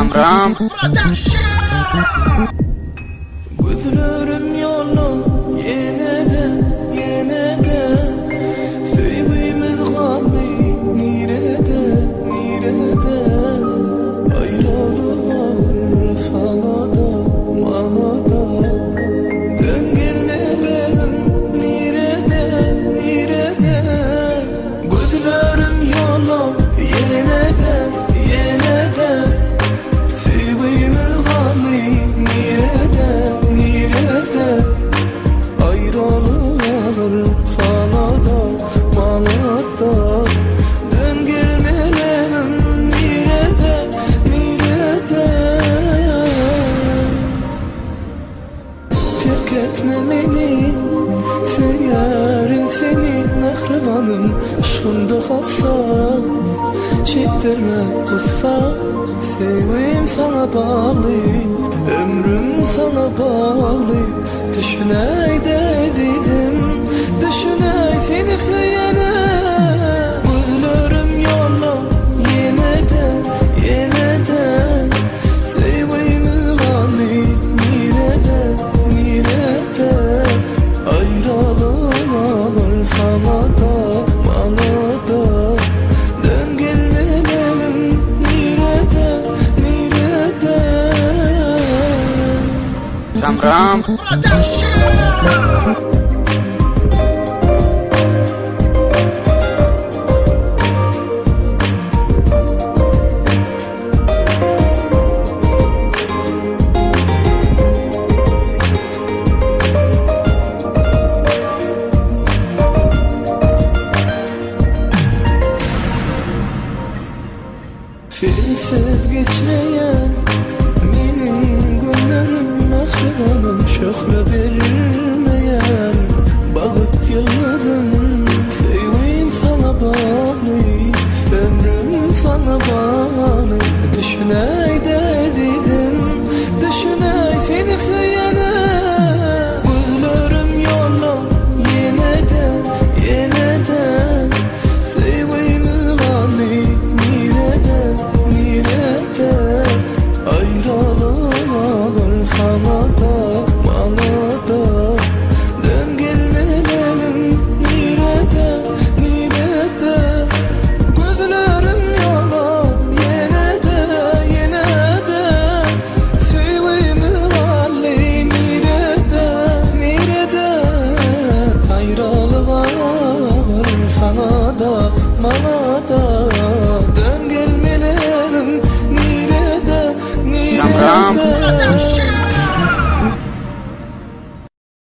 ömrüm. Gözlerim yolum yine de Sevgimiz gami nirede Ayrılır sana da bana da Dön gelmelerim nirede Gözlerim yolum yine de Sevgimiz gami nirede Ayrılır sana da bana da Dön gelmelerim nirede Terk etme beni seyarin seni mehribanım Aşkımda kalsa çektirme kısa Sevim sana bağlı ömrüm sana bağlı Düşüney dedi